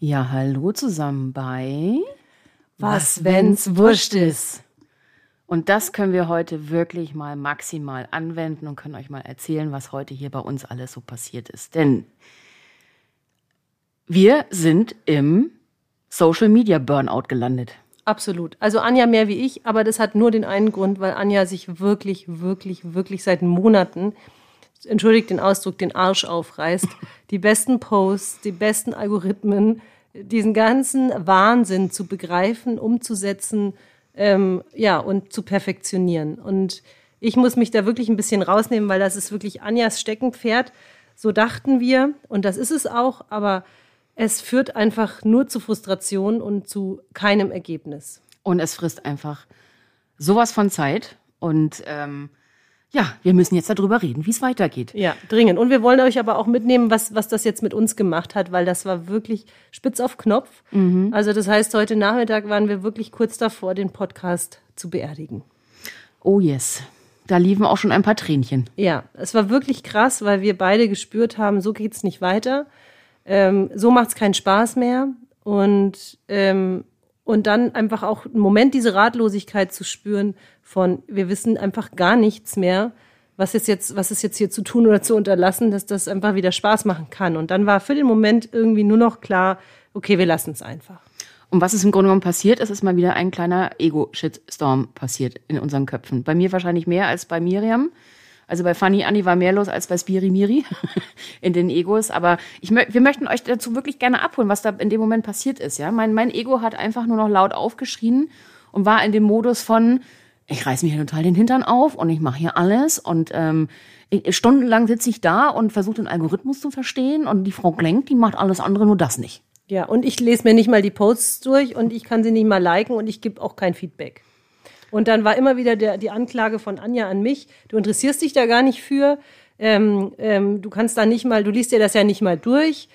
Ja, hallo zusammen bei Was, wenn's wurscht ist? Und das können wir heute wirklich mal maximal anwenden und können euch mal erzählen, was heute hier bei uns alles so passiert ist. Denn wir sind im Social Media Burnout gelandet. Absolut. Also Anja mehr wie ich, aber das hat nur den einen Grund, weil Anja sich wirklich seit Monaten, entschuldigt den Ausdruck, den Arsch aufreißt. Die besten Posts, die besten Algorithmen, diesen ganzen Wahnsinn zu begreifen, umzusetzen, und zu perfektionieren. Und ich muss mich da wirklich ein bisschen rausnehmen, weil das ist wirklich Anjas Steckenpferd. So dachten wir und das ist es auch, aber es führt einfach nur zu Frustration und zu keinem Ergebnis. Und es frisst einfach sowas von Zeit und wir müssen jetzt darüber reden, wie es weitergeht. Ja, dringend. Und wir wollen euch aber auch mitnehmen, was das jetzt mit uns gemacht hat, weil das war wirklich spitz auf Knopf. Mhm. Also das heißt, heute Nachmittag waren wir wirklich kurz davor, den Podcast zu beerdigen. Oh yes, da liefen auch schon ein paar Tränchen. Ja, es war wirklich krass, weil wir beide gespürt haben, so geht's nicht weiter. So macht's keinen Spaß mehr. Und dann einfach auch einen Moment diese Ratlosigkeit zu spüren von, wir wissen einfach gar nichts mehr, was ist jetzt hier zu tun oder zu unterlassen, dass das einfach wieder Spaß machen kann. Und dann war für den Moment irgendwie nur noch klar, okay, wir lassen es einfach. Und was ist im Grunde genommen passiert? Es ist mal wieder ein kleiner Ego-Shitstorm passiert in unseren Köpfen. Bei mir wahrscheinlich mehr als bei Miriam. Also bei Fanny Anni war mehr los als bei Spiri Miri in den Egos. Aber wir möchten euch dazu wirklich gerne abholen, was da in dem Moment passiert ist. Ja? Mein Ego hat einfach nur noch laut aufgeschrien und war in dem Modus von, ich reiß mir hier total den Hintern auf und ich mache hier alles. Und stundenlang sitze ich da und versuche den Algorithmus zu verstehen. Und die Frau Klenk, die macht alles andere, nur das nicht. Ja, und ich lese mir nicht mal die Posts durch und ich kann sie nicht mal liken und ich gebe auch kein Feedback. Und dann war immer wieder die Anklage von Anja an mich, du interessierst dich da gar nicht für, du kannst da nicht mal, du liest dir das ja nicht mal durch,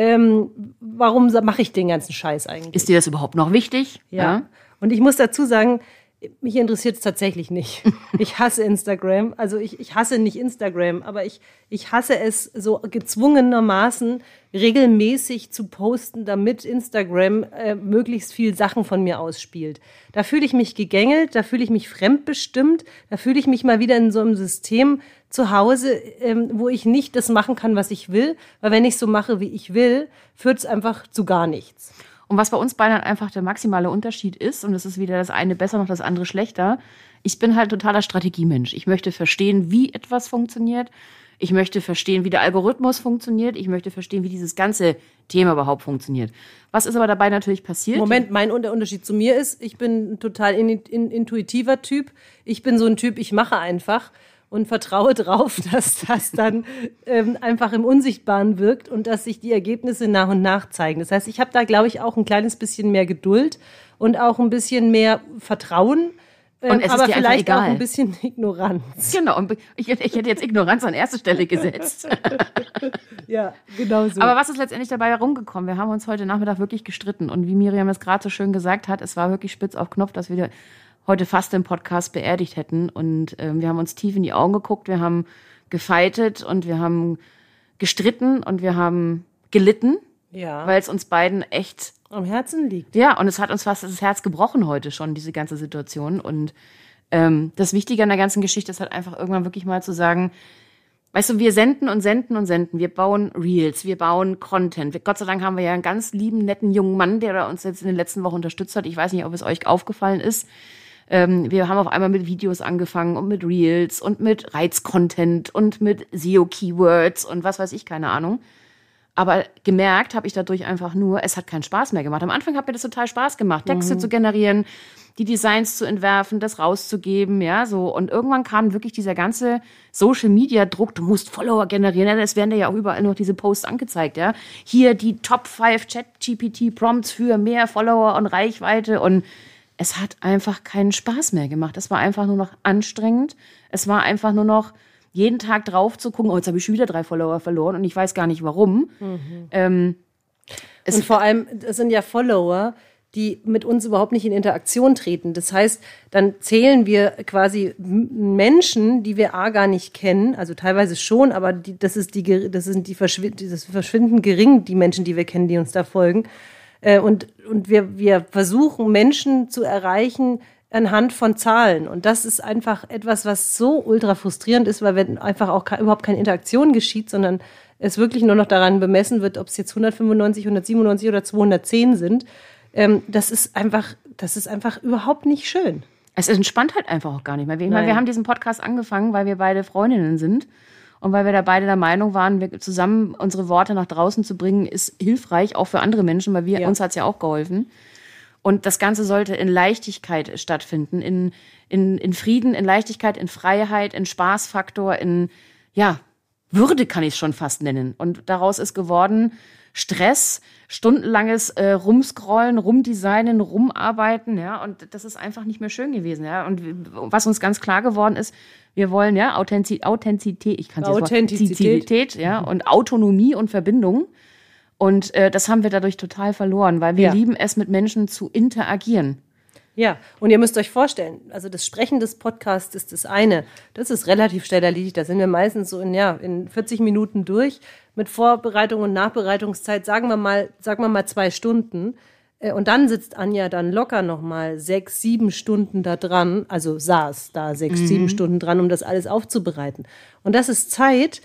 warum mache ich den ganzen Scheiß eigentlich? Ist dir das überhaupt noch wichtig? Ja. Und ich muss dazu sagen, mich interessiert es tatsächlich nicht. Ich hasse Instagram, also ich hasse nicht Instagram, aber ich hasse es so gezwungenermaßen regelmäßig zu posten, damit Instagram möglichst viel Sachen von mir ausspielt. Da fühle ich mich gegängelt, da fühle ich mich fremdbestimmt, da fühle ich mich mal wieder in so einem System zu Hause, wo ich nicht das machen kann, was ich will, weil wenn ich so mache, wie ich will, führt es einfach zu gar nichts. Und was bei uns beiden halt einfach der maximale Unterschied ist, und es ist weder das eine besser noch das andere schlechter, ich bin halt totaler Strategiemensch. Ich möchte verstehen, wie etwas funktioniert. Ich möchte verstehen, wie der Algorithmus funktioniert. Ich möchte verstehen, wie dieses ganze Thema überhaupt funktioniert. Was ist aber dabei natürlich passiert? Moment, mein Unterschied zu mir ist, ich bin ein total intuitiver Typ. Ich bin so ein Typ, ich mache einfach und vertraue drauf, dass das dann einfach im Unsichtbaren wirkt und dass sich die Ergebnisse nach und nach zeigen. Das heißt, ich habe da, glaube ich, auch ein kleines bisschen mehr Geduld und auch ein bisschen mehr Vertrauen, und es aber ist dir vielleicht egal. auch ein bisschen Ignoranz. Genau, und ich hätte jetzt Ignoranz an erste Stelle gesetzt. Ja, genau so. Aber was ist letztendlich dabei herumgekommen? Wir haben uns heute Nachmittag wirklich gestritten und wie Miriam es gerade so schön gesagt hat, es war wirklich spitz auf Knopf, dass wir heute fast den Podcast beerdigt hätten. Und wir haben uns tief in die Augen geguckt, wir haben gefeitet und wir haben gestritten und wir haben gelitten, weil es uns beiden echt am Herzen liegt. Ja, und es hat uns fast das Herz gebrochen heute schon, diese ganze Situation. Und das Wichtige an der ganzen Geschichte ist halt einfach irgendwann wirklich mal zu sagen, weißt du, wir senden und senden und senden. Wir bauen Reels, wir bauen Content. Gott sei Dank haben wir ja einen ganz lieben, netten jungen Mann, der uns jetzt in den letzten Wochen unterstützt hat. Ich weiß nicht, ob es euch aufgefallen ist. Wir haben auf einmal mit Videos angefangen und mit Reels und mit Reiz-Content und mit SEO-Keywords und was weiß ich, keine Ahnung. Aber gemerkt habe ich dadurch einfach nur, es hat keinen Spaß mehr gemacht. Am Anfang hat mir das total Spaß gemacht, Texte zu generieren, die Designs zu entwerfen, das rauszugeben, ja, so. Und irgendwann kam wirklich dieser ganze Social-Media-Druck, du musst Follower generieren, ja, es werden dir ja auch überall noch diese Posts angezeigt, ja. Hier die Top 5 Chat-GPT-Prompts für mehr Follower und Reichweite und es hat einfach keinen Spaß mehr gemacht. Es war einfach nur noch anstrengend. Es war einfach nur noch jeden Tag drauf zu gucken, oh, jetzt habe ich schon wieder 3 Follower verloren und ich weiß gar nicht, warum. Und vor allem, das sind ja Follower, die mit uns überhaupt nicht in Interaktion treten. Das heißt, dann zählen wir quasi Menschen, die wir gar nicht kennen, also teilweise schon, aber das ist verschwindend gering, die Menschen, die wir kennen, die uns da folgen. Und wir versuchen, Menschen zu erreichen anhand von Zahlen. Und das ist einfach etwas, was so ultra frustrierend ist, weil wenn einfach auch überhaupt keine Interaktion geschieht, sondern es wirklich nur noch daran bemessen wird, ob es jetzt 195, 197 oder 210 sind. Das ist einfach überhaupt nicht schön. Es entspannt halt einfach auch gar nicht mehr. Wir haben diesen Podcast angefangen, weil wir beide Freundinnen sind und weil wir da beide der Meinung waren, wir zusammen unsere Worte nach draußen zu bringen, ist hilfreich, auch für andere Menschen, weil uns hat es ja auch geholfen. Und das Ganze sollte in Leichtigkeit stattfinden, in Frieden, in Leichtigkeit, in Freiheit, in Spaßfaktor, in, Würde kann ich es schon fast nennen. Und daraus ist geworden Stress, stundenlanges Rumscrollen, Rumdesignen, Rumarbeiten, ja, und das ist einfach nicht mehr schön gewesen, ja. Und was uns ganz klar geworden ist, wir wollen Authentizität, ja, und Autonomie und Verbindung. Und das haben wir dadurch total verloren, weil wir lieben es, mit Menschen zu interagieren. Ja, und ihr müsst euch vorstellen, also das Sprechen des Podcasts ist das eine. Das ist relativ schnell erledigt. Da sind wir meistens so in 40 Minuten durch mit Vorbereitung und Nachbereitungszeit, sagen wir mal 2 Stunden. Und dann sitzt Anja dann locker nochmal 6, 7 Stunden da dran, also saß da 6, 7 Stunden dran, um das alles aufzubereiten. Und das ist Zeit,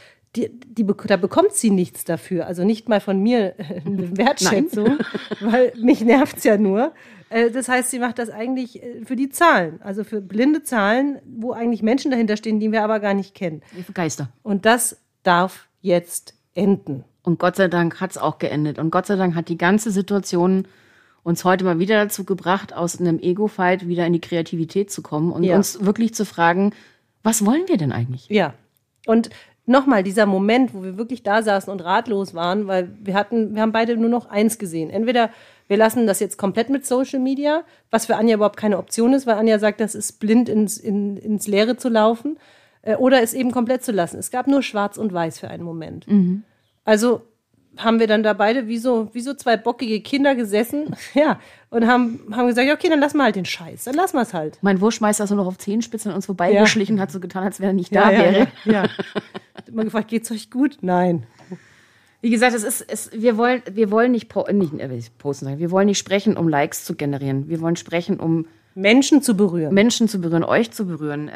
da bekommt sie nichts dafür. Also nicht mal von mir eine Wertschätzung, weil mich nervt's ja nur. Das heißt, sie macht das eigentlich für die Zahlen, also für blinde Zahlen, wo eigentlich Menschen dahinter stehen, die wir aber gar nicht kennen. Für Geister. Und das darf jetzt enden. Und Gott sei Dank hat es auch geendet. Und Gott sei Dank hat die ganze Situation uns heute mal wieder dazu gebracht, aus einem Ego-Fight wieder in die Kreativität zu kommen und uns wirklich zu fragen, was wollen wir denn eigentlich? Ja, und nochmal dieser Moment, wo wir wirklich da saßen und ratlos waren, weil wir haben beide nur noch eins gesehen. Entweder wir lassen das jetzt komplett mit Social Media, was für Anja überhaupt keine Option ist, weil Anja sagt, das ist blind ins Leere zu laufen, oder es eben komplett zu lassen. Es gab nur Schwarz und Weiß für einen Moment. Also haben wir dann da beide wie so 2 bockige Kinder gesessen, und haben gesagt, okay, dann lassen wir halt den Scheiß, dann lassen wir es halt. Mein Wurstmeister ist so noch auf Zehenspitzen an uns vorbeigeschlichen, hat so getan, als wenn er nicht da wäre. Ja. Hat immer gefragt, geht's euch gut? Nein. Wie gesagt, wir wollen nicht posten, wir wollen nicht sprechen, um Likes zu generieren. Wir wollen sprechen, um Menschen zu berühren, euch zu berühren.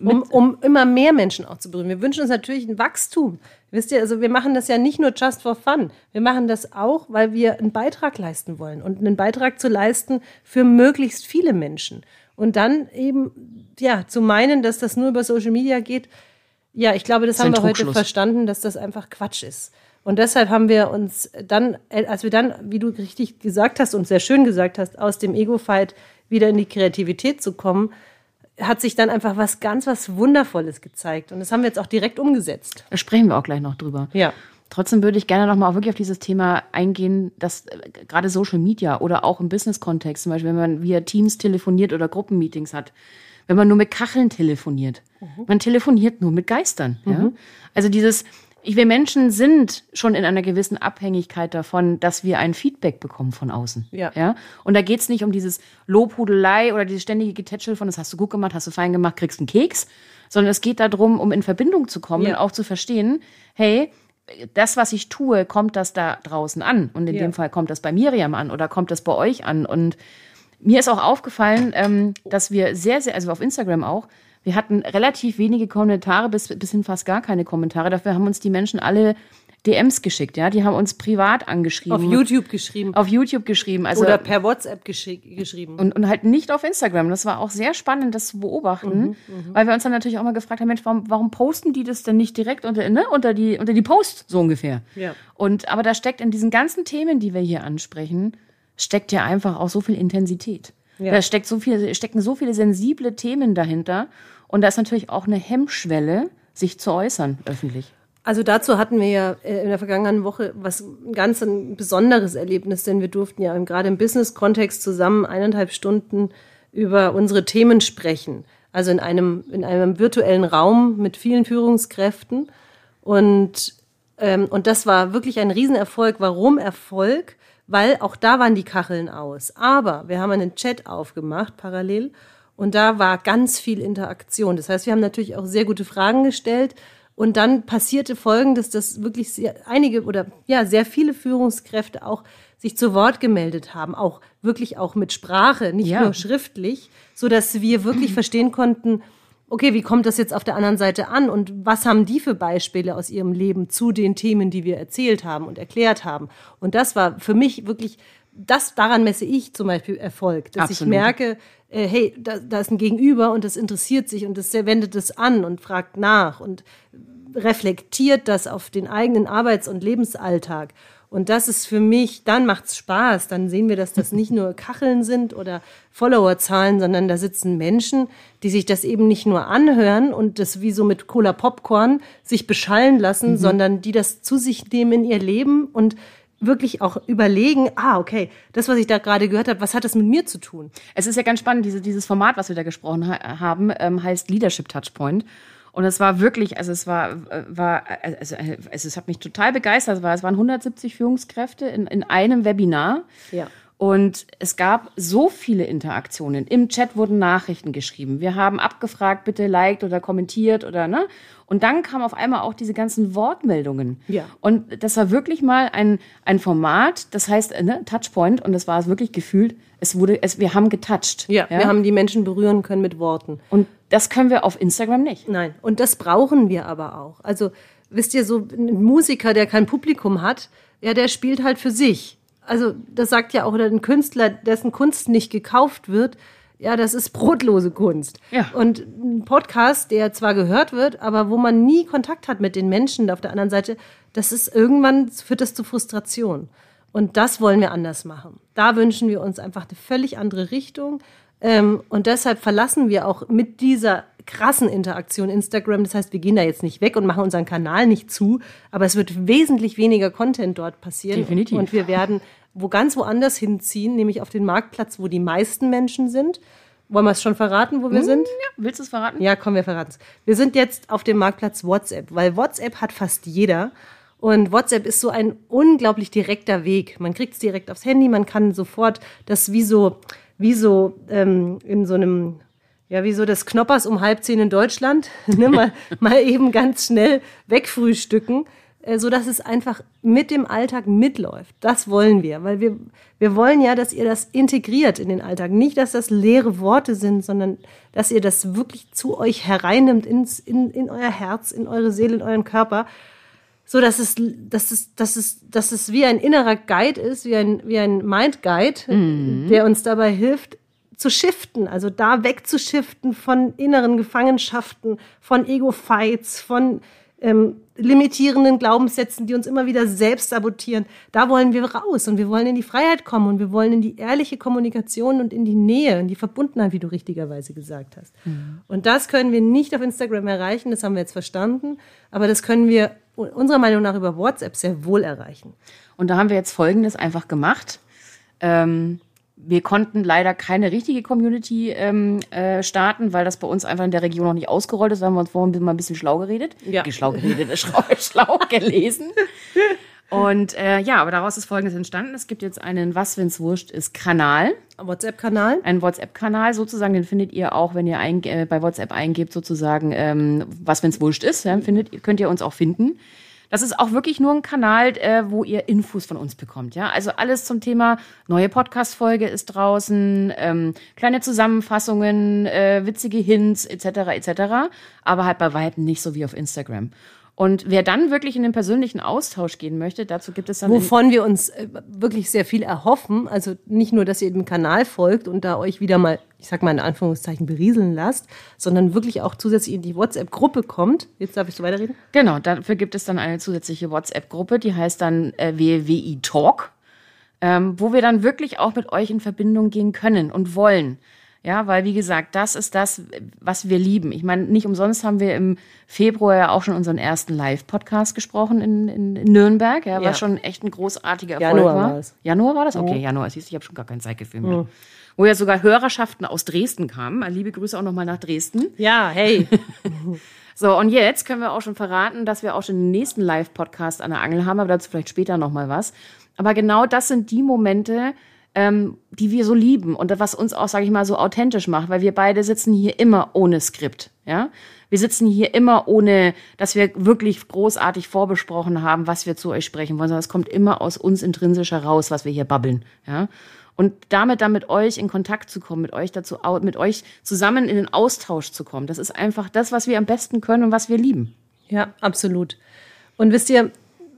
Um immer mehr Menschen auch zu berühren. Wir wünschen uns natürlich ein Wachstum. Wisst ihr, also wir machen das ja nicht nur just for fun. Wir machen das auch, weil wir einen Beitrag leisten wollen. Und einen Beitrag zu leisten für möglichst viele Menschen. Und dann eben, zu meinen, dass das nur über Social Media geht, ich glaube, das haben wir heute verstanden, dass das einfach Quatsch ist. Und deshalb haben wir uns dann, als wir dann, wie du richtig gesagt hast und sehr schön gesagt hast, aus dem Ego-Fight wieder in die Kreativität zu kommen, hat sich dann einfach was Wundervolles gezeigt. Und das haben wir jetzt auch direkt umgesetzt. Da sprechen wir auch gleich noch drüber. Ja. Trotzdem würde ich gerne noch mal auch wirklich auf dieses Thema eingehen, dass gerade Social Media oder auch im Business-Kontext, zum Beispiel, wenn man via Teams telefoniert oder Gruppenmeetings hat, wenn man nur mit Kacheln telefoniert. Man telefoniert nur mit Geistern. Ja? Also wir Menschen sind schon in einer gewissen Abhängigkeit davon, dass wir ein Feedback bekommen von außen. Ja? Und da geht es nicht um dieses Lobhudelei oder dieses ständige Getätschel von, das hast du gut gemacht, hast du fein gemacht, kriegst einen Keks, sondern es geht darum, um in Verbindung zu kommen und auch zu verstehen, hey, das, was ich tue, kommt das da draußen an? Und in dem Fall kommt das bei Miriam an oder kommt das bei euch an? Und mir ist auch aufgefallen, dass wir sehr, sehr, also auf Instagram auch, wir hatten relativ wenige Kommentare, bis hin fast gar keine Kommentare. Dafür haben uns die Menschen alle DMs geschickt, ja. Die haben uns privat angeschrieben. Auf YouTube geschrieben. Also, oder per WhatsApp geschrieben. Und halt nicht auf Instagram. Das war auch sehr spannend, das zu beobachten, weil wir uns dann natürlich auch mal gefragt haben, Mensch, warum posten die das denn nicht direkt unter die Post, so ungefähr. Ja. Aber da steckt in diesen ganzen Themen, die wir hier ansprechen, steckt ja einfach auch so viel Intensität. Ja. Da stecken so viele sensible Themen dahinter. Und da ist natürlich auch eine Hemmschwelle, sich zu äußern öffentlich. Also dazu hatten wir ja in der vergangenen Woche ein besonderes Erlebnis, denn wir durften ja gerade im Business-Kontext zusammen 1,5 Stunden über unsere Themen sprechen. Also in einem virtuellen Raum mit vielen Führungskräften. Und das war wirklich ein Riesenerfolg. Warum Erfolg? Weil auch da waren die Kacheln aus. Aber wir haben einen Chat aufgemacht, parallel, und da war ganz viel Interaktion. Das heißt, wir haben natürlich auch sehr gute Fragen gestellt. Und dann passierte Folgendes, dass wirklich sehr viele Führungskräfte auch sich zu Wort gemeldet haben, auch wirklich auch mit Sprache, nicht nur schriftlich, so dass wir wirklich verstehen konnten, okay, wie kommt das jetzt auf der anderen Seite an und was haben die für Beispiele aus ihrem Leben zu den Themen, die wir erzählt haben und erklärt haben. Und das war für mich wirklich, daran messe ich zum Beispiel Erfolg, dass ich merke, hey, da ist ein Gegenüber und das interessiert sich und das wendet es an und fragt nach und reflektiert das auf den eigenen Arbeits- und Lebensalltag. Und das ist für mich, dann macht's Spaß. Dann sehen wir, dass das nicht nur Kacheln sind oder Followerzahlen, sondern da sitzen Menschen, die sich das eben nicht nur anhören und das wie so mit Cola Popcorn sich beschallen lassen, sondern die das zu sich nehmen in ihr Leben und wirklich auch überlegen, okay, das, was ich da gerade gehört habe, was hat das mit mir zu tun? Es ist ja ganz spannend, dieses Format, was wir da gesprochen haben, heißt Leadership Touchpoint. Und es war wirklich, es hat mich total begeistert. Es waren 170 Führungskräfte in einem Webinar. Ja. Und es gab so viele Interaktionen. Im Chat wurden Nachrichten geschrieben. Wir haben abgefragt, bitte liked oder kommentiert oder ne. Und dann kamen auf einmal auch diese ganzen Wortmeldungen. Ja. Und das war wirklich mal ein Format, das heißt Touchpoint. Und das war es wirklich gefühlt. Wir haben getoucht. Ja, wir haben die Menschen berühren können mit Worten. Und das können wir auf Instagram nicht. Nein, und das brauchen wir aber auch. Also, wisst ihr, so ein Musiker, der kein Publikum hat, ja, der spielt halt für sich. Also, das sagt ja auch ein Künstler, dessen Kunst nicht gekauft wird, ja, das ist brotlose Kunst. Ja. Und ein Podcast, der zwar gehört wird, aber wo man nie Kontakt hat mit den Menschen auf der anderen Seite, führt das zu Frustration. Und das wollen wir anders machen. Da wünschen wir uns einfach eine völlig andere Richtung. Und deshalb verlassen wir auch mit dieser krassen Interaktion Instagram. Das heißt, wir gehen da jetzt nicht weg und machen unseren Kanal nicht zu, aber es wird wesentlich weniger Content dort passieren. Definitiv. Und wir werden ganz woanders hinziehen, nämlich auf den Marktplatz, wo die meisten Menschen sind. Wollen wir es schon verraten, wo wir sind? Ja, willst du es verraten? Ja, komm, wir verraten es. Wir sind jetzt auf dem Marktplatz WhatsApp, weil WhatsApp hat fast jeder. Und WhatsApp ist so ein unglaublich direkter Weg. Man kriegt es direkt aufs Handy, man kann sofort das wie so in so einem, ja, wie so das Knoppers um 9:30 in Deutschland, ne, mal eben ganz schnell wegfrühstücken, sodass es einfach mit dem Alltag mitläuft. Das wollen wir, weil wir wollen ja, dass ihr das integriert in den Alltag. Nicht, dass das leere Worte sind, sondern dass ihr das wirklich zu euch hereinnimmt in euer Herz, in eure Seele, in euren Körper. So, dass es wie ein innerer Guide ist, wie ein Mind-Guide, der uns dabei hilft, zu shiften, also da wegzushiften von inneren Gefangenschaften, von Ego-Fights, von limitierenden Glaubenssätzen, die uns immer wieder selbst sabotieren. Da wollen wir raus und wir wollen in die Freiheit kommen und wir wollen in die ehrliche Kommunikation und in die Nähe, in die Verbundenheit, wie du richtigerweise gesagt hast. Und das können wir nicht auf Instagram erreichen, das haben wir jetzt verstanden, aber das können wir unserer Meinung nach über WhatsApp sehr wohl erreichen. Und da haben wir jetzt Folgendes einfach gemacht. Wir konnten leider keine richtige Community starten, weil das bei uns einfach in der Region noch nicht ausgerollt ist. Da haben wir uns vorhin mal ein bisschen schlau geredet. Ja. Schlau gelesen. Und aber daraus ist Folgendes entstanden. Es gibt jetzt einen Was, wenn's wurscht ist Kanal. WhatsApp-Kanal? Ein WhatsApp-Kanal sozusagen, den findet ihr auch, wenn ihr bei WhatsApp eingebt sozusagen, was, wenn's wurscht ist, könnt ihr uns auch finden. Das ist auch wirklich nur ein Kanal, wo ihr Infos von uns bekommt. Ja, also alles zum Thema neue Podcast-Folge ist draußen, kleine Zusammenfassungen, witzige Hints etc. Aber halt bei weitem nicht so wie auf Instagram. Und wer dann wirklich in den persönlichen Austausch gehen möchte, dazu gibt es dann... Wovon wir uns wirklich sehr viel erhoffen. Also nicht nur, dass ihr dem Kanal folgt und da euch wieder mal, ich sag mal in Anführungszeichen, berieseln lasst, sondern wirklich auch zusätzlich in die WhatsApp-Gruppe kommt. Jetzt darf ich so weiterreden? Genau, dafür gibt es dann eine zusätzliche WhatsApp-Gruppe, die heißt dann WWI Talk, wo wir dann wirklich auch mit euch in Verbindung gehen können und wollen. Ja, weil, wie gesagt, das ist das, was wir lieben. Ich meine, nicht umsonst haben wir im Februar ja auch schon unseren ersten Live-Podcast gesprochen in Nürnberg, ja, was schon echt ein großartiger Erfolg war. Januar war es. Januar war das? Okay, Januar. Siehst du, ich habe schon gar kein Zeitgefühl mehr. Wo ja sogar Hörerschaften aus Dresden kamen. Liebe Grüße auch nochmal nach Dresden. Ja, hey. So, und jetzt können wir auch schon verraten, dass wir auch schon den nächsten Live-Podcast an der Angel haben, aber dazu vielleicht später nochmal was. Aber genau das sind die Momente, die wir so lieben und was uns auch, sage ich mal, so authentisch macht, weil wir beide sitzen hier immer ohne Skript, ja. Wir sitzen hier immer ohne, dass wir wirklich großartig vorbesprochen haben, was wir zu euch sprechen wollen, sondern es kommt immer aus uns intrinsisch heraus, was wir hier babbeln, ja. Und damit dann mit euch in Kontakt zu kommen, mit euch zusammen in den Austausch zu kommen, das ist einfach das, was wir am besten können und was wir lieben. Ja, absolut. Und wisst ihr,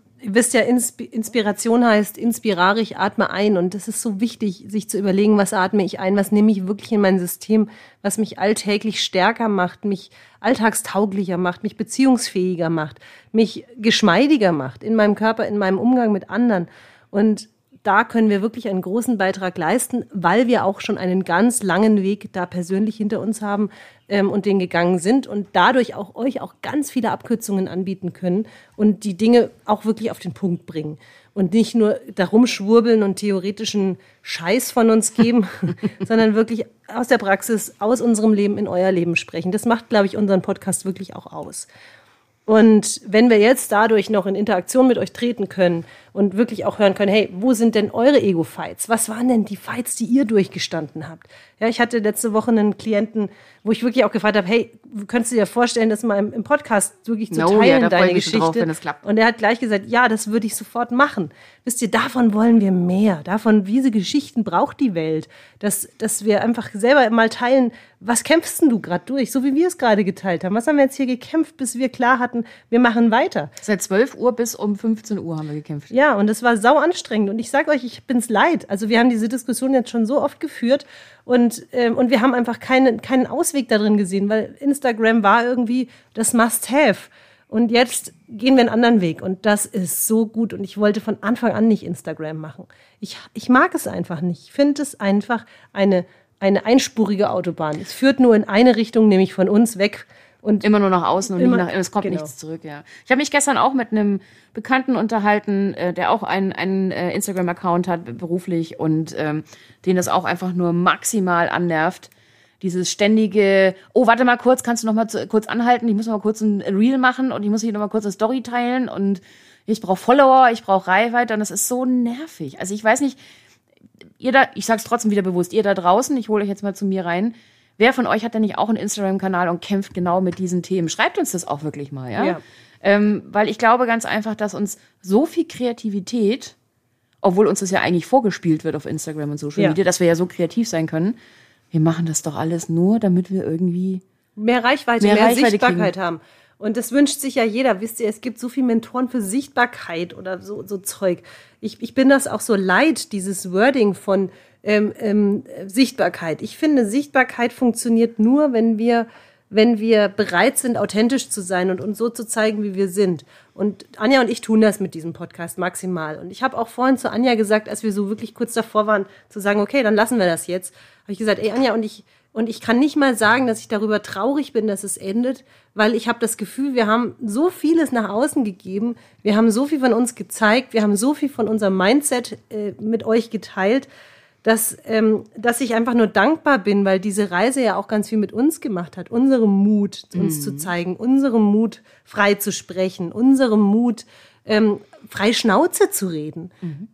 Inspiration heißt inspirare, ich atme ein. Und das ist so wichtig, sich zu überlegen, was atme ich ein, was nehme ich wirklich in mein System, was mich alltäglich stärker macht, mich alltagstauglicher macht, mich beziehungsfähiger macht, mich geschmeidiger macht in meinem Körper, in meinem Umgang mit anderen. Und da können wir wirklich einen großen Beitrag leisten, weil wir auch schon einen ganz langen Weg da persönlich hinter uns haben und den gegangen sind und dadurch auch euch auch ganz viele Abkürzungen anbieten können und die Dinge auch wirklich auf den Punkt bringen und nicht nur darum schwurbeln und theoretischen Scheiß von uns geben, sondern wirklich aus der Praxis, aus unserem Leben in euer Leben sprechen. Das macht, glaube ich, unseren Podcast wirklich auch aus. Und wenn wir jetzt dadurch noch in Interaktion mit euch treten können und wirklich auch hören können, hey, wo sind denn eure Ego-Fights? Was waren denn die Fights, die ihr durchgestanden habt? Ja, ich hatte letzte Woche einen Klienten, wo ich wirklich auch gefragt habe, hey, könntest du dir vorstellen, das mal im Podcast wirklich zu teilen, deine Geschichte? Drauf, wenn es klappt. Und er hat gleich gesagt, ja, das würde ich sofort machen. Wisst ihr, davon wollen wir mehr. Davon, diese Geschichten braucht die Welt. Dass wir einfach selber mal teilen, was kämpfst denn du gerade durch? So wie wir es gerade geteilt haben. Was haben wir jetzt hier gekämpft, bis wir klar hatten, wir machen weiter? Seit 12 Uhr bis um 15 Uhr haben wir gekämpft. Ja, und es war sau anstrengend. Und ich sage euch, ich bin's leid. Also wir haben diese Diskussion jetzt schon so oft geführt und wir haben einfach keinen Ausweg da drin gesehen, weil Instagram war irgendwie das Must-Have. Und jetzt gehen wir einen anderen Weg und das ist so gut. Und ich wollte von Anfang an nicht Instagram machen. Ich mag es einfach nicht. Ich finde es einfach eine einspurige Autobahn. Es führt nur in eine Richtung, nämlich von uns weg. Und immer nur nach außen und es kommt nichts zurück, ja. Ich habe mich gestern auch mit einem Bekannten unterhalten, der auch einen Instagram-Account hat, beruflich, und den das auch einfach nur maximal annervt. Dieses ständige, oh, warte mal kurz, kannst du noch mal kurz anhalten? Ich muss noch mal kurz ein Reel machen und ich muss hier noch mal kurz eine Story teilen und ich brauche Follower, ich brauche Reichweite und das ist so nervig. Also ich weiß nicht, ich sag's trotzdem wieder bewusst, ihr da draußen, ich hole euch jetzt mal zu mir rein, wer von euch hat denn nicht auch einen Instagram-Kanal und kämpft genau mit diesen Themen? Schreibt uns das auch wirklich mal, ja? Weil ich glaube ganz einfach, dass uns so viel Kreativität, obwohl uns das ja eigentlich vorgespielt wird auf Instagram und Social Media, dass wir ja so kreativ sein können, wir machen das doch alles nur, damit wir irgendwie mehr Reichweite Sichtbarkeit haben. Und das wünscht sich ja jeder. Wisst ihr, es gibt so viele Mentoren für Sichtbarkeit oder so Zeug. Ich bin das auch so leid, dieses Wording von Sichtbarkeit. Ich finde, Sichtbarkeit funktioniert nur, wenn wir bereit sind, authentisch zu sein und uns so zu zeigen, wie wir sind. Und Anja und ich tun das mit diesem Podcast maximal. Und ich habe auch vorhin zu Anja gesagt, als wir so wirklich kurz davor waren, zu sagen, okay, dann lassen wir das jetzt, habe ich gesagt, ey Anja, und ich kann nicht mal sagen, dass ich darüber traurig bin, dass es endet, weil ich habe das Gefühl, wir haben so vieles nach außen gegeben, wir haben so viel von uns gezeigt, wir haben so viel von unserem Mindset mit euch geteilt, dass ich einfach nur dankbar bin, weil diese Reise ja auch ganz viel mit uns gemacht hat. Unserem Mut, uns zu zeigen, unserem Mut, frei zu sprechen, unserem Mut, frei Schnauze zu reden.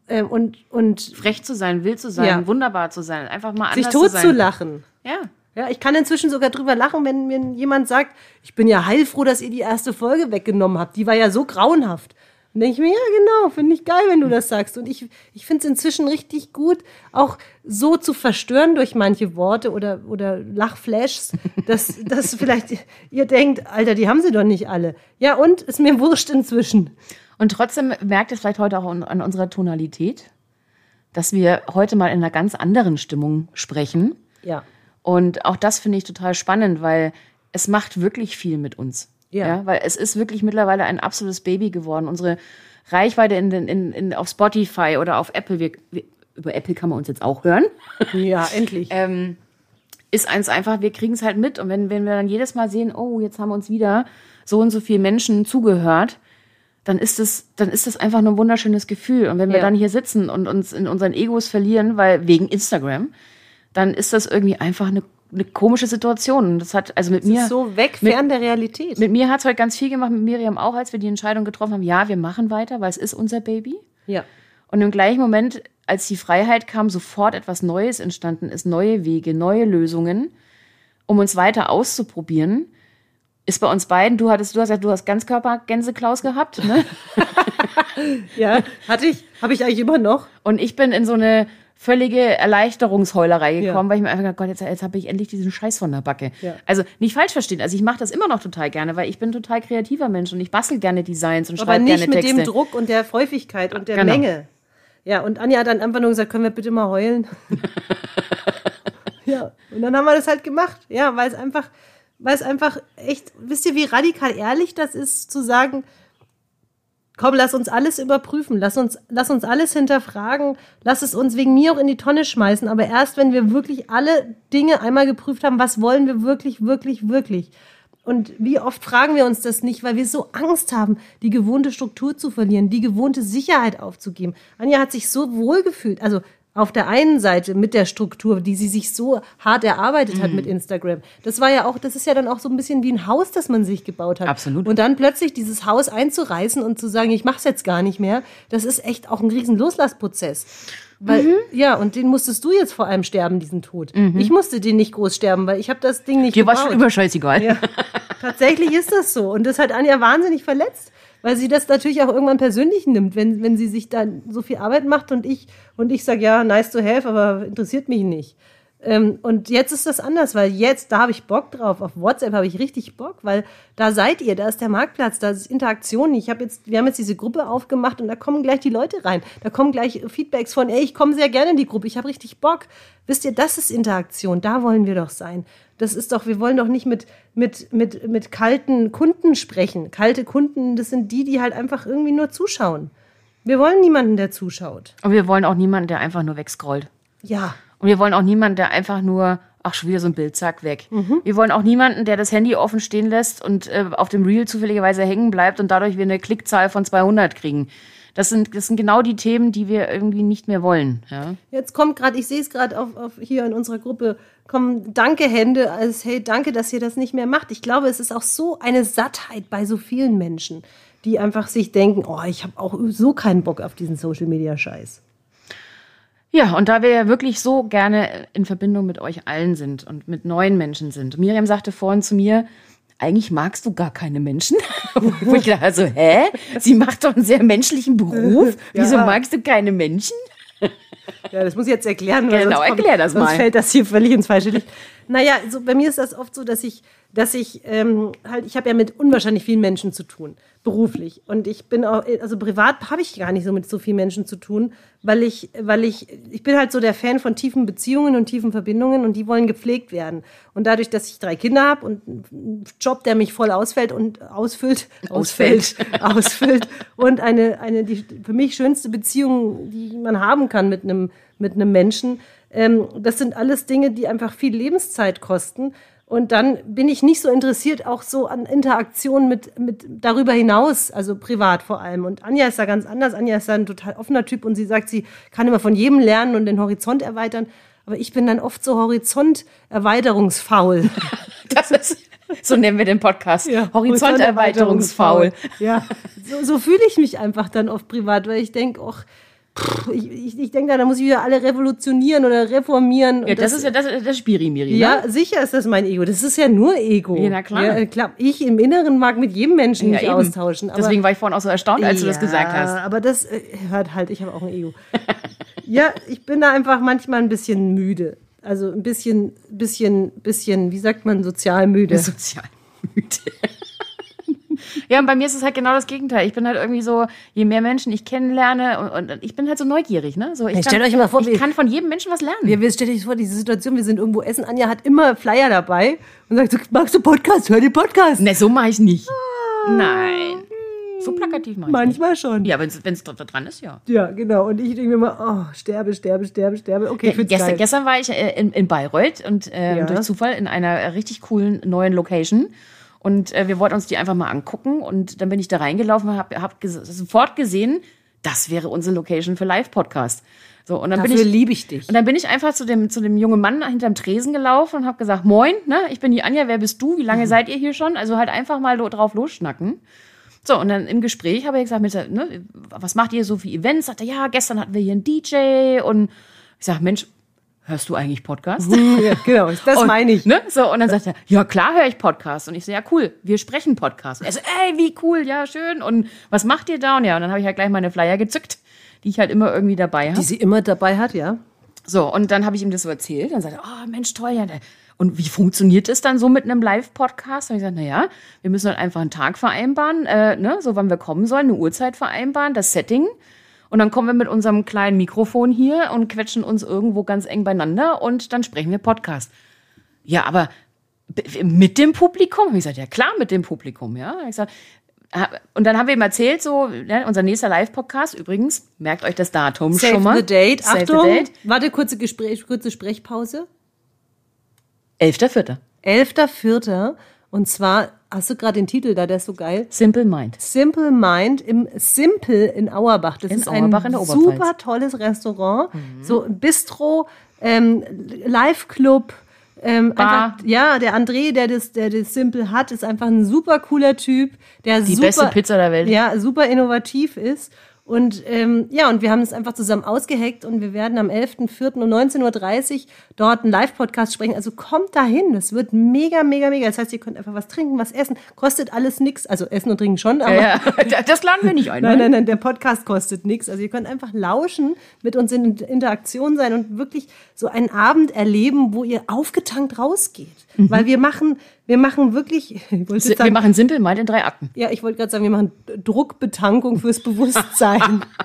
Und frech zu sein, wild zu sein, wunderbar zu sein, einfach mal anders sich tot zu lachen. Ja. Ja, ich kann inzwischen sogar drüber lachen, wenn mir jemand sagt, ich bin ja heilfroh, dass ihr die erste Folge weggenommen habt. Die war ja so grauenhaft. Dann denke ich mir, ja genau, finde ich geil, wenn du das sagst. Und ich finde es inzwischen richtig gut, auch so zu verstören durch manche Worte oder Lachflashs, dass vielleicht ihr denkt, Alter, die haben sie doch nicht alle. Ja, und ist mir wurscht inzwischen. Und trotzdem merkt ihr vielleicht heute auch an unserer Tonalität, dass wir heute mal in einer ganz anderen Stimmung sprechen. Ja. Und auch das finde ich total spannend, weil es macht wirklich viel mit uns. Ja, weil es ist wirklich mittlerweile ein absolutes Baby geworden. Unsere Reichweite auf Spotify oder auf Apple, über Apple kann man uns jetzt auch hören. Ja, endlich. Ist eins einfach, wir kriegen es halt mit. Und wenn wir dann jedes Mal sehen, oh, jetzt haben uns wieder so und so viele Menschen zugehört, dann ist das einfach nur ein wunderschönes Gefühl. Und wenn wir dann hier sitzen und uns in unseren Egos verlieren, weil wegen Instagram, dann ist das irgendwie einfach eine komische Situation. Und das hat, also mit mir. Ist so fern der Realität. Mit mir hat es heute ganz viel gemacht, mit Miriam auch, als wir die Entscheidung getroffen haben, ja, wir machen weiter, weil es ist unser Baby. Ja. Und im gleichen Moment als die Freiheit kam, sofort etwas Neues entstanden ist, neue Wege, neue Lösungen, um uns weiter auszuprobieren. Ist bei uns beiden, du hast Ganzkörper-Gänseklaus gehabt, ne? Ja, habe ich eigentlich immer noch. Und ich bin in so eine völlige Erleichterungsheulerei gekommen, weil ich mir einfach gedacht, Gott, jetzt habe ich endlich diesen Scheiß von der Backe. Ja. Also nicht falsch verstehen, also ich mache das immer noch total gerne, weil ich bin ein total kreativer Mensch und ich bastel gerne Designs und schreibe gerne Texte. Aber nicht mit dem Druck und der Häufigkeit und der Menge. Ja, und Anja hat dann einfach nur gesagt, können wir bitte mal heulen? Ja, und dann haben wir das halt gemacht. Ja, weil es einfach echt, wisst ihr, wie radikal ehrlich das ist, zu sagen, komm, lass uns alles überprüfen, lass uns alles hinterfragen, lass es uns wegen mir auch in die Tonne schmeißen, aber erst, wenn wir wirklich alle Dinge einmal geprüft haben, was wollen wir wirklich, wirklich, wirklich. Und wie oft fragen wir uns das nicht, weil wir so Angst haben, die gewohnte Struktur zu verlieren, die gewohnte Sicherheit aufzugeben. Anja hat sich so wohl gefühlt, also auf der einen Seite mit der Struktur, die sie sich so hart erarbeitet hat mit Instagram. Das ist ja dann auch so ein bisschen wie ein Haus, das man sich gebaut hat. Absolut. Und dann plötzlich dieses Haus einzureißen und zu sagen, ich mach's jetzt gar nicht mehr, das ist echt auch ein riesen Loslassprozess. Weil, ja, und den musstest du jetzt vor allem sterben, diesen Tod. Ich musste den nicht groß sterben, weil ich habe das Ding nicht gebaut. Dir war schon immer scheißegal. Ja. Tatsächlich ist das so. Und das hat Anja wahnsinnig verletzt, weil sie das natürlich auch irgendwann persönlich nimmt, wenn sie sich dann so viel Arbeit macht und ich sage, ja, nice to have, aber interessiert mich nicht. Und jetzt ist das anders, weil da habe ich Bock drauf. Auf WhatsApp habe ich richtig Bock, weil da seid ihr, da ist der Marktplatz, da ist Interaktion. Wir haben jetzt diese Gruppe aufgemacht und da kommen gleich die Leute rein. Da kommen gleich Feedbacks von, ey, ich komme sehr gerne in die Gruppe, ich habe richtig Bock. Wisst ihr, das ist Interaktion, da wollen wir doch sein. Das ist doch, wir wollen doch nicht mit kalten Kunden sprechen. Kalte Kunden, das sind die halt einfach irgendwie nur zuschauen. Wir wollen niemanden, der zuschaut. Und wir wollen auch niemanden, der einfach nur wegscrollt. Ja. Und wir wollen auch niemanden, der einfach nur, ach, schon wieder so ein Bild, zack, weg. Wir wollen auch niemanden, der das Handy offen stehen lässt und auf dem Reel zufälligerweise hängen bleibt und dadurch wir eine Klickzahl von 200 kriegen. Das sind genau die Themen, die wir irgendwie nicht mehr wollen. Ja? Jetzt kommt gerade, ich sehe es gerade auf hier in unserer Gruppe, kommen Danke-Hände, als hey, danke, dass ihr das nicht mehr macht. Ich glaube, es ist auch so eine Sattheit bei so vielen Menschen, die einfach sich denken, oh, ich habe auch so keinen Bock auf diesen Social-Media-Scheiß. Ja, und da wir ja wirklich so gerne in Verbindung mit euch allen sind und mit neuen Menschen sind. Miriam sagte vorhin zu mir, eigentlich magst du gar keine Menschen. Wo ich dachte, also, Sie macht doch einen sehr menschlichen Beruf. Wieso magst du keine Menschen? Ja, das muss ich jetzt erklären. Genau, erklär das mal. Sonst fällt das hier völlig ins falsche Licht. Naja, so, bei mir ist das oft so, dass ich ich habe ja mit unwahrscheinlich vielen Menschen zu tun, beruflich. Und ich bin auch, also privat habe ich gar nicht so mit so vielen Menschen zu tun, weil ich bin halt so der Fan von tiefen Beziehungen und tiefen Verbindungen und die wollen gepflegt werden. Und dadurch, dass ich 3 Kinder habe und einen Job, der mich voll ausfüllt und die für mich schönste Beziehung, die man haben kann mit einem Menschen, das sind alles Dinge, die einfach viel Lebenszeit kosten. Und dann bin ich nicht so interessiert auch so an Interaktion mit darüber hinaus, also privat vor allem. Und Anja ist da ganz anders. Anja ist da ein total offener Typ und sie sagt, sie kann immer von jedem lernen und den Horizont erweitern. Aber ich bin dann oft so horizonterweiterungsfaul. So nennen wir den Podcast. Ja, Horizonterweiterungsfaul. Ja, so fühle ich mich einfach dann oft privat, weil ich denke, ich denke, da muss ich wieder alle revolutionieren oder reformieren. Ja, das ist das Spiri-Miri, ne? Ja, sicher ist das mein Ego. Das ist ja nur Ego. Ja, na klar. Ja, klar. Ich im Inneren mag mit jedem Menschen mich austauschen. Aber deswegen war ich vorhin auch so erstaunt, als du das gesagt hast. Aber das hört halt, ich habe auch ein Ego. Ja, ich bin da einfach manchmal ein bisschen müde. Also ein bisschen, wie sagt man, sozial müde. Sozial müde. Ja, und bei mir ist es halt genau das Gegenteil. Ich bin halt irgendwie so, je mehr Menschen ich kennenlerne und ich bin halt so neugierig, ne? So, stellt euch mal vor, ich kann von jedem Menschen was lernen. Stellt euch vor, diese Situation, wir sind irgendwo essen, Anja hat immer Flyer dabei und sagt so, magst du Podcast? Hör den Podcast. Ne, so mache ich nicht. Nein. So plakativ mache ich manchmal nicht. Schon. Ja, wenn es dran ist, ja. Ja, genau. Und ich denke mir mal, sterbe. Okay, gestern war ich in Bayreuth und durch Zufall in einer richtig coolen neuen Location. Und wir wollten uns die einfach mal angucken. Und dann bin ich da reingelaufen und hab sofort gesehen, das wäre unsere Location für Live-Podcast. So, und dann Dafür liebe ich dich. Und dann bin ich einfach zu dem jungen Mann hinterm Tresen gelaufen und habe gesagt, moin, ne, ich bin die Anja, wer bist du? Wie lange seid ihr hier schon? Also halt einfach mal drauf losschnacken. So, und dann im Gespräch habe ich gesagt, ne, was macht ihr so für Events? Sagt er, ja, gestern hatten wir hier einen DJ. Und ich sage, Mensch, hörst du eigentlich Podcast? Ja, genau, das meine ich. Ne? So, und dann sagt er, ja klar höre ich Podcast. Und ich so, ja cool, wir sprechen Podcast. Und er so, ey, wie cool, ja schön. Und was macht ihr da? Und ja, und dann habe ich halt gleich meine Flyer gezückt, die ich halt immer irgendwie dabei habe. Die sie immer dabei hat, ja. So, und dann habe ich ihm das so erzählt. Dann sagt er, oh Mensch, toll. Ja. Und wie funktioniert es dann so mit einem Live-Podcast? Und ich gesagt, naja, wir müssen halt einfach einen Tag vereinbaren, ne, so wann wir kommen sollen, eine Uhrzeit vereinbaren, das Setting. Und dann kommen wir mit unserem kleinen Mikrofon hier und quetschen uns irgendwo ganz eng beieinander und dann sprechen wir Podcast. Ja, aber mit dem Publikum? Ich gesagt, ja klar, mit dem Publikum, ja. Ich sag, und dann haben wir ihm erzählt, so, ja, unser nächster Live-Podcast, übrigens, merkt euch das Datum schon mal. Save the date. Save Achtung, the date. warte, kurze Sprechpause. 11.4. 11.4. Und zwar, hast du gerade den Titel da, der ist so geil. Simple Mind. Simple Mind im Simple in Auerbach. Das ist Auerbach in ein der Oberpfalz. super tolles Restaurant. So ein Bistro, Live-Club. Einfach, ja, der André, der das Simple hat, ist einfach ein super cooler Typ, der Die super, beste Pizza der Welt. ja, super innovativ ist. Und ja, und wir haben es einfach zusammen ausgeheckt und wir werden am 11.04. um 19.30 Uhr dort einen Live-Podcast sprechen. Also kommt dahin, das wird mega, mega, mega. Das heißt, ihr könnt einfach was trinken, was essen. Kostet alles nichts. Also essen und trinken schon, aber Ja, das laden wir nicht ein. Nein, der Podcast kostet nichts. Also ihr könnt einfach lauschen, mit uns in Interaktion sein und wirklich so einen Abend erleben, wo ihr aufgetankt rausgeht. Weil wir machen wirklich, Wir machen Simple Mind in 3 Akten. ja, ich wollte gerade sagen, wir machen Druckbetankung fürs Bewusstsein.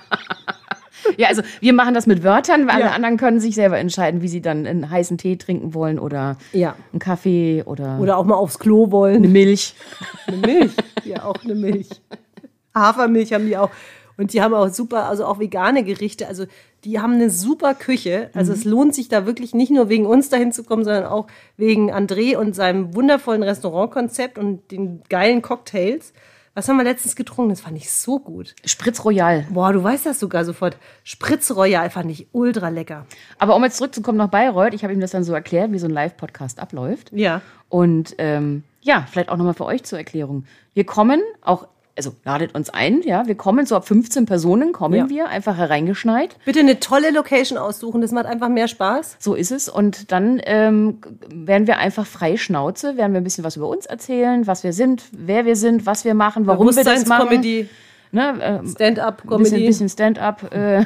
Ja, also wir machen das mit Wörtern, weil Ja. alle anderen können sich selber entscheiden, wie sie dann einen heißen Tee trinken wollen oder Ja. einen Kaffee oder Oder auch mal aufs Klo wollen. eine Milch. Eine Milch. Ja, auch eine Milch. Hafermilch haben die auch. Und die haben auch super, also auch vegane Gerichte. Also die haben eine super Küche. Also es lohnt sich da wirklich nicht nur wegen uns dahin zu kommen, sondern auch wegen André und seinem wundervollen Restaurantkonzept und den geilen Cocktails. Was haben wir letztens getrunken? Das fand ich so gut. Spritz Royal. Boah, du weißt das sogar sofort. Spritz Royal fand ich ultra lecker. Aber um jetzt zurückzukommen nach Bayreuth, ich habe ihm das dann so erklärt, wie so ein Live-Podcast abläuft. Ja. Und ja, vielleicht auch nochmal für euch zur Erklärung. Wir kommen auch, also ladet uns ein, ja, wir kommen so ab 15 Personen, Ja. wir, einfach hereingeschneit. Bitte eine tolle Location aussuchen, das macht einfach mehr Spaß. So ist es. Und dann werden wir einfach frei Schnauze, werden wir ein bisschen was über uns erzählen, was wir sind, wer wir sind, was wir machen, warum wir das machen. Bewusstseinskomödie, Ne, Stand-up-Comedy. bisschen Stand-up,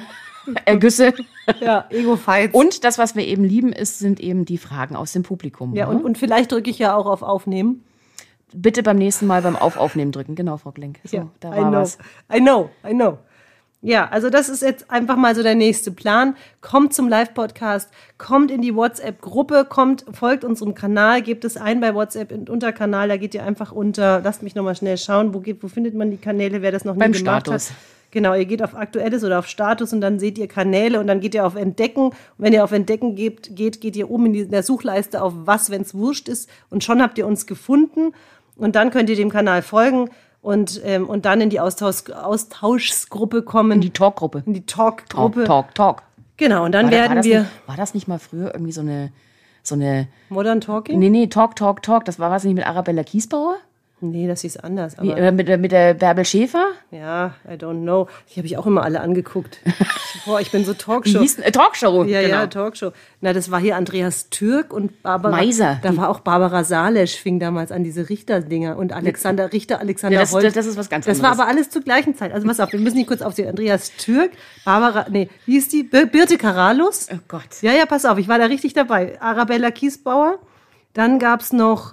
Ergüsse. Ja, Ego-Fights. Und das, was wir eben lieben, sind eben die Fragen aus dem Publikum. Ja, ne? und vielleicht drücke ich ja auch auf Aufnehmen. Bitte beim nächsten Mal beim Aufnehmen drücken. Genau, Frau Klenk. So, Ja, da I war know. was. I know. Ja, also das ist jetzt einfach mal so der nächste Plan. Kommt zum Live-Podcast, kommt in die WhatsApp-Gruppe, folgt unserem Kanal, gebt es ein bei WhatsApp in Unterkanal, da geht ihr einfach unter, lasst mich nochmal schnell schauen, wo findet man die Kanäle, wer das noch nie Beim gemacht Status. hat. Genau, ihr geht auf Aktuelles oder auf Status und dann seht ihr Kanäle und dann geht ihr auf Entdecken. Und wenn ihr auf Entdecken geht ihr oben in der Suchleiste auf was, wenn's wurscht ist und schon habt ihr uns gefunden und dann könnt ihr dem Kanal folgen und dann in die Austauschgruppe kommen. In die Talkgruppe. In die Talk-Gruppe. Talk. Genau, und dann War werden das wir... Nicht, war das nicht mal früher irgendwie so eine Modern Talking? Nee, Talk. Das war was nicht mit Arabella Kiesbauer? Nee, das hieß anders. Wie, Aber mit der Bärbel Schäfer? ja, I don't know. Die habe ich auch immer alle angeguckt. Boah, ich bin so Wie Talkshow. hieß Talkshow. Ja, genau. ja, Talkshow. Na, das war hier Andreas Türk und Barbara Meiser. Da war auch Barbara Salesch, fing damals an, diese Richter-Dinger. Und Alexander Ja, das Holt. ist was ganz Das war anderes. aber alles zur gleichen Zeit. Also pass auf, wir müssen nicht kurz aufsehen. Andreas Türk, wie hieß die? Birte Karalus. Oh Gott. Ja, pass auf, ich war da richtig dabei. Arabella Kiesbauer. Dann gab's noch,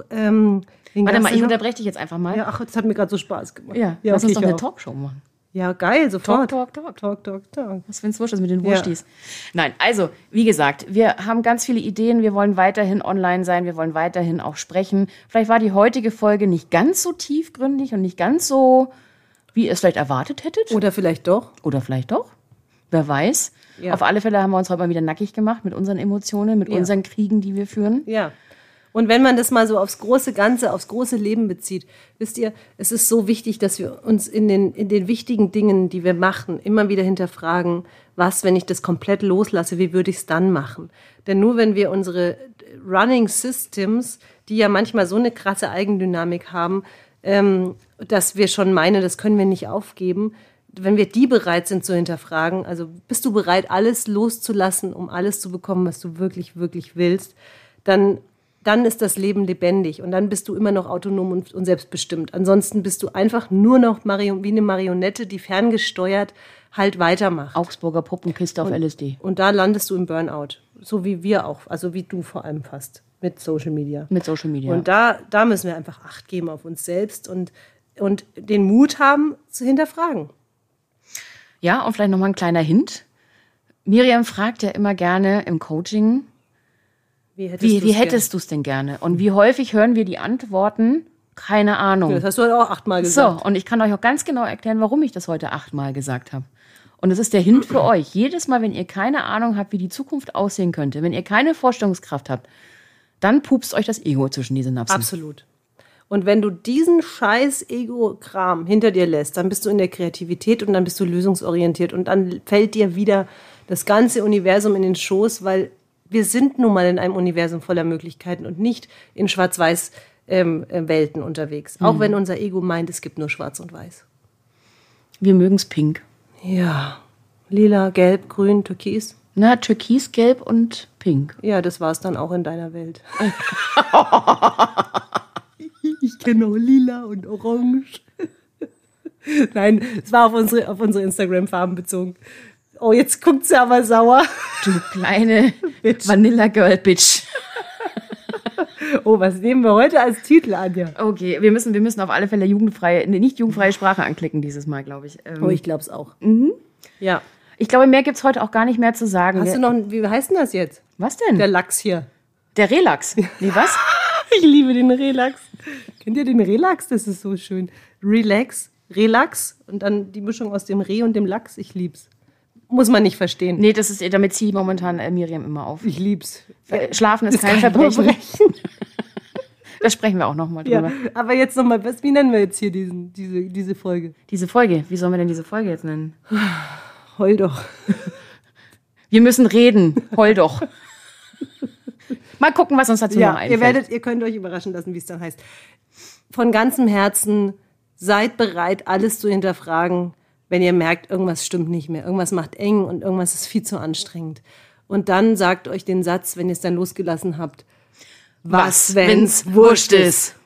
wen Warte gab's mal, denn ich noch? unterbreche dich jetzt einfach mal. Ja, ach, das hat mir gerade so Spaß gemacht. Ja, lass uns okay, doch ich eine auch. Talkshow machen. Ja, geil, sofort. Talk. Talk. Was, wenn es wurscht ist mit den Wurstis? Nein, also, wie gesagt, wir haben ganz viele Ideen. Wir wollen weiterhin online sein. Wir wollen weiterhin auch sprechen. Vielleicht war die heutige Folge nicht ganz so tiefgründig und nicht ganz so, wie ihr es vielleicht erwartet hättet. Oder vielleicht doch. Oder vielleicht doch. Wer weiß. Ja. Auf alle Fälle haben wir uns heute mal wieder nackig gemacht mit unseren Emotionen, mit unseren Kriegen, die wir führen. Ja. Und wenn man das mal so aufs große Ganze, aufs große Leben bezieht, wisst ihr, es ist so wichtig, dass wir uns in den wichtigen Dingen, die wir machen, immer wieder hinterfragen, was, wenn ich das komplett loslasse, wie würde ich es dann machen? Denn nur wenn wir unsere Running Systems, die ja manchmal so eine krasse Eigendynamik haben, dass wir schon meinen, das können wir nicht aufgeben. Wenn wir die bereit sind zu hinterfragen, also bist du bereit, alles loszulassen, um alles zu bekommen, was du wirklich, wirklich willst, dann ist das Leben lebendig und dann bist du immer noch autonom und selbstbestimmt. Ansonsten bist du einfach nur noch wie eine Marionette, die ferngesteuert halt weitermacht. Augsburger Puppenkiste auf LSD. Und da landest du im Burnout. So wie wir auch, also wie du vor allem fast mit Social Media. Mit Social Media. Und da müssen wir einfach Acht geben auf uns selbst und den Mut haben, zu hinterfragen. Ja, und vielleicht nochmal ein kleiner Hint. Miriam fragt ja immer gerne im Coaching, wie hättest du es denn gerne? Und wie häufig hören wir die Antworten, keine Ahnung. Ja, das hast du heute auch 8-mal gesagt. So, und ich kann euch auch ganz genau erklären, warum ich das heute 8-mal gesagt habe. Und es ist der Hint für euch. Jedes Mal, wenn ihr keine Ahnung habt, wie die Zukunft aussehen könnte, wenn ihr keine Vorstellungskraft habt, dann pupst euch das Ego zwischen die Synapsen. Absolut. Und wenn du diesen scheiß Ego-Kram hinter dir lässt, dann bist du in der Kreativität und dann bist du lösungsorientiert und dann fällt dir wieder das ganze Universum in den Schoß, weil wir sind nun mal in einem Universum voller Möglichkeiten und nicht in Schwarz-Weiß Welten unterwegs. Auch wenn unser Ego meint, es gibt nur Schwarz und Weiß. Wir mögen's pink. Ja, lila, gelb, grün, türkis. Na, türkis, gelb und pink. Ja, das war's dann auch in deiner Welt. Ich kenne auch lila und orange. Nein, es war auf unsere Instagram-Farben bezogen. Oh, jetzt guckt sie aber sauer. Du kleine Vanilla-Girl-Bitch. Oh, was nehmen wir heute als Titel, Anja? Okay, wir müssen auf alle Fälle nicht jugendfreie Sprache anklicken dieses Mal, glaube ich. Oh, ich glaube es auch. Ja. Ich glaube, mehr gibt es heute auch gar nicht mehr zu sagen. Hast du noch, wie heißt denn das jetzt? Was denn? Der Lachs hier. Der Relax. Nee, was? Ich liebe den Relax. Kennt ihr den Relax? Das ist so schön. Relax und dann die Mischung aus dem Reh und dem Lachs. Ich lieb's. Muss man nicht verstehen. Nee, damit ziehe ich momentan Miriam immer auf. Ich lieb's. Schlafen ist kein Verbrechen. Da sprechen wir auch nochmal drüber. Ja, aber jetzt nochmal, wie nennen wir jetzt hier diese Folge? Diese Folge? Wie sollen wir denn diese Folge jetzt nennen? Heul doch. Wir müssen reden. Heul doch. Mal gucken, was uns dazu noch einfällt. Ihr könnt euch überraschen lassen, wie es dann heißt. Von ganzem Herzen seid bereit, alles zu hinterfragen, wenn ihr merkt, irgendwas stimmt nicht mehr, irgendwas macht eng und irgendwas ist viel zu anstrengend. Und dann sagt euch den Satz, wenn ihr es dann losgelassen habt, was, wenn's wurscht ist.